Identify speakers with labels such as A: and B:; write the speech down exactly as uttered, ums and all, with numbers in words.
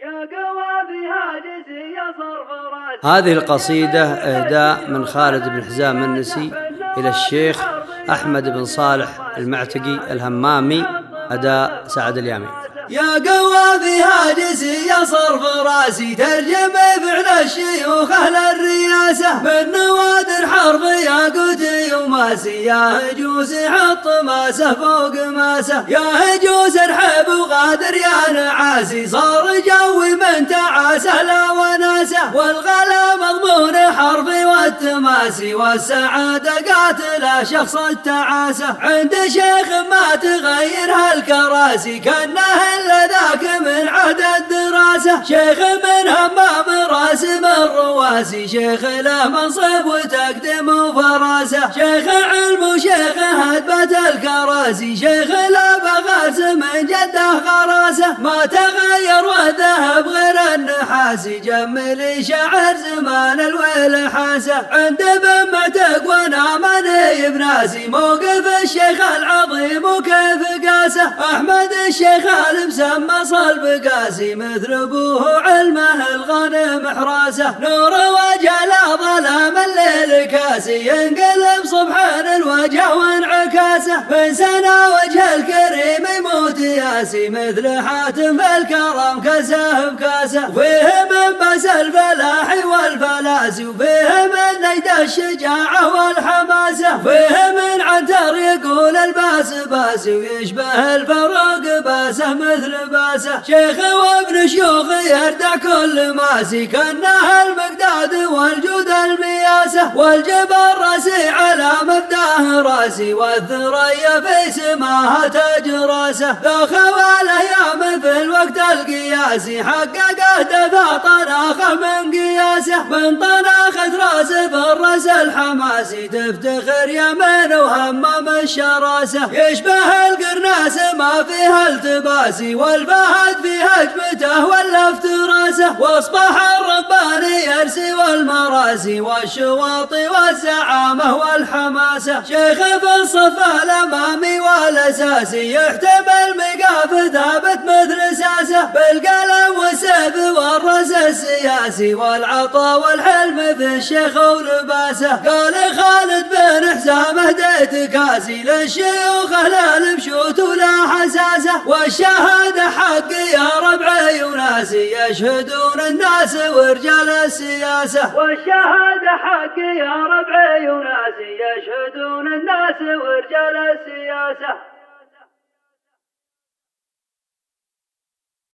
A: هذه القصيدة إهداء من خالد بن حزام النسي إلى الشيخ أحمد بن صالح المعتقي الهمامي، أداء سعد اليامي.
B: يا قوى في هاجسي يا صرف راسي، ترجم فعل الشيوخ أهل الرياسة، من نوادر حرف يا قوتي وماسي، يا هجوس حط ماسة فوق ماسة، يا هجوس ارحب وغادر يا نعاسي، صار جوي من تعاسة لا وناسة، والغلا مضمون حرفي والتماسي، والسعادة قاتلة شخص التعاسة، عند شيخ ما تغير هالكراسي، كأنه ذاك من عهد الدراسة، شيخ من همام راسم الرواسي، شيخ له منصب وتقدم وفراسة، شيخ علم وشيخ هدبة الكراسي، شيخ له بغاس من جده غراسة، ما تغير والذهب غير النحاسي، جملي شعر زمان الويل حاسة، عند بن معتق ونامني بناسي، موقف الشيخ العظيم وكيف قاسه، أحمد الشيخ مسمى صلب قاسي، مثل ابوه علمه الغنم حراسه، نور وجه لا ظلام الليل كاسي، ينقلب صبحان الوجه وانعكاسه، من سنة وجه الكريم يموت ياسي، مثل حاتم في الكرم كسه بكاسه، وفيه من بس الفلاح والفلاسي، وفيه من نجد الشجاعة والحماسة، وفيه من عنتر يقول الباس باسي، ويشبه الفروق باسه مثل باسه، شيخ وابن شيوخ يردع كل ماسي، كأنه المقداد والجود المياسة، والجبل راسي على مبداه راسي، والثريا في سماها تاج راسه، ذا خوال ايام في الوقت القياسي، حققه دفع طناخه من قياسه، من طناخة راسه في الرأس الحماسي، تفتخر يمين وهمم الشراسة، يشبه القرناس ما فيها التباسي، والفهد في هجمته واللفت راسه، واصبح الرباني يرسي والمراسي، والشواطي والزعامة والحماسة، شيخ في الصف الأمامي والأساسي، يحتمل مقاف ثابت مثل ساسه، بالقلم والسيف والرأس السياسي، والعطا والحلم في الشيخ ولباسه، قال خالد بن حزام اهديت كاسي، للشيوخ اهل المشوت ولا حساسه، والشهادة حق يا ربعي وناسي، يشهدون الناس ورجال السياسة، والشهادة حق يا ربعي وناسي، يشهدون الناس ورجال السياسة.